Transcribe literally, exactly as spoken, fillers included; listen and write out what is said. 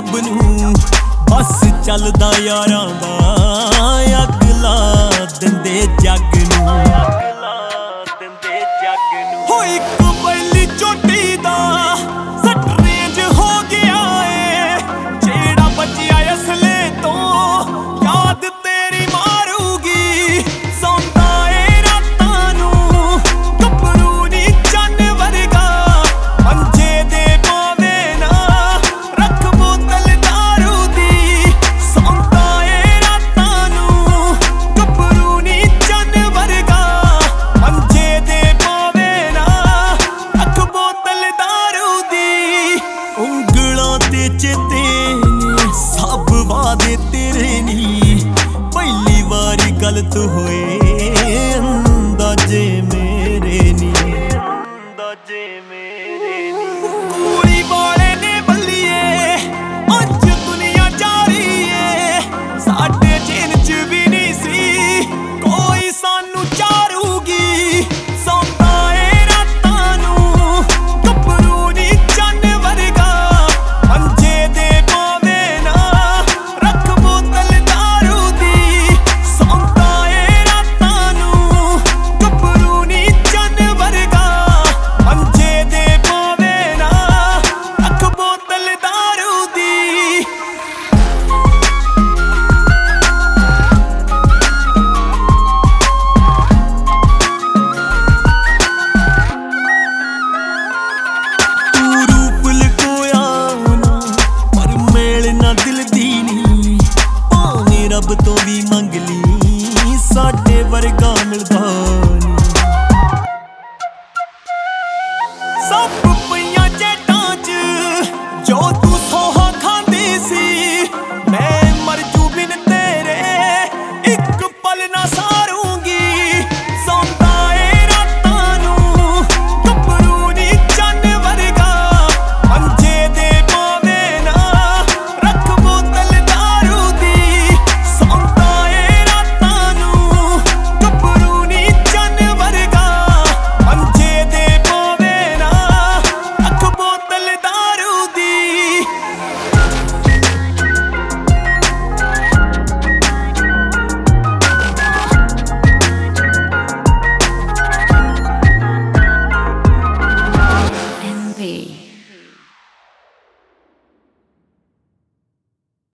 रब नूं बस चलदा यारां दा अग ला दिंदे जग नूं हो इक पहली चोटी दा सट रेंज हो गया है जेड़ा बचिया असले तो याद तेरी मारूगी सौंदा ए रातां नूं गभरू नी चन वर्गा पंजे दे पावे ना रख बोतल दारू दी सौंदा ए रातां नूं गभरू नी चन वर्गा पंजे दे पावे ना रख बोतल दारू दी ਉਂਗਲਾਂ ਤੇ ਚੇਤੇ ਨੇ ਸਭ ਵਾਦੇ ਤੇਰੇ ਨੀ ਪਹਿਲੀ ਵਾਰੀ ਗਲਤ ਹੋਏ